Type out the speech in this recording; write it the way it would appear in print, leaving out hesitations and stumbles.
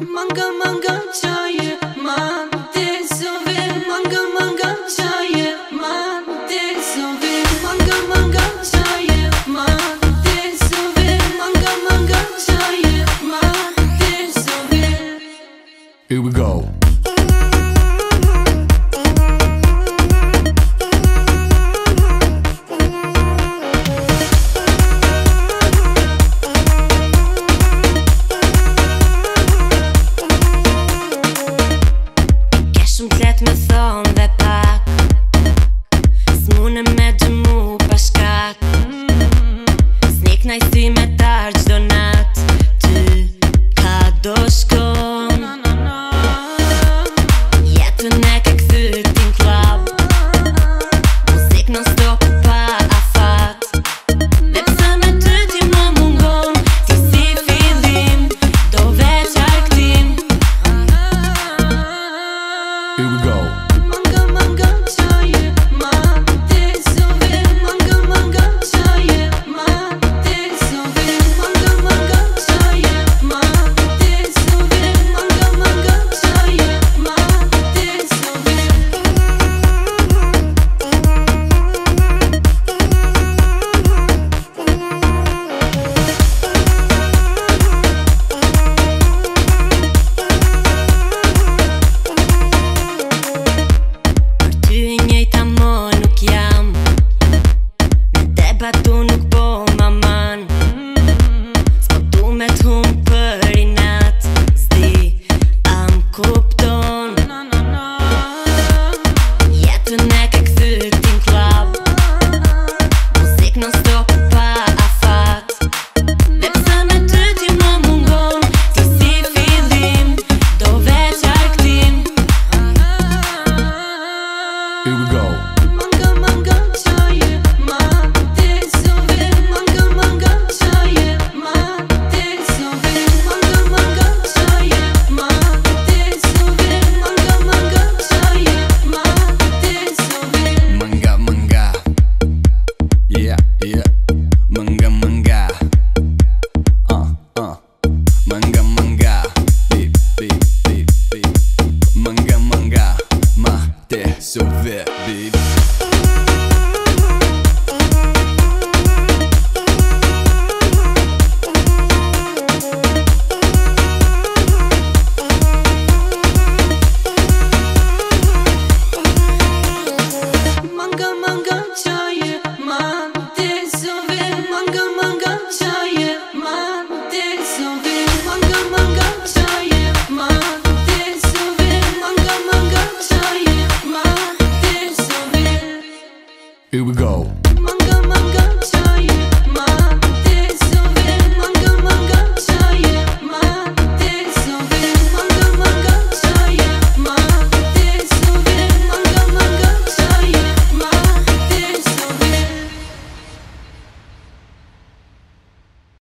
Manga manga चाहिए मानते सोवे manga manga चाहिए मानते सोवे manga manga चाहिए मानते सोवे manga manga चाहिए मानते सोवे. Here we go. Shumë t'let me thonë dhe pak s'mune me gjëmu pa shkak S'nik najsi me tar gjdo nat Ty ka do shkon Jetën e ke kthy t'in klab Muzik non stop pa afat Dhe pse me ty ti më mungon Ti si fillim do veç arktim Here we go. Manga manga चाहिए मानते सोवे manga manga चाहिए मानते सोवे manga manga चाहिए मानते सोवे manga manga चाहिए मानते सोवे. Tu nuk po ma man S'po du me t'hum për i nat S'di am kupton Jetën e ke kthy t'in klab Muzik non stop pa afat Dhe pse me ty ti më mungon Ti si fillim do veç arktim Here we go. Manga manga चाहिए मानते सोवे manga manga चाहिए मानते सोवे manga manga चाहिए मानते सोवे manga manga चाहिए मानते सोवे. Manga manga. Yeah, yeah. Manga manga. Manga manga. Beep, beep, beep, beep. Manga manga. Mate sove, beep. Manga manga चाहिए मानते सोवे manga manga चाहिए मानते सोवे manga manga चाहिए मानते सोवे manga manga चाहिए मानते सोवे. Here we go.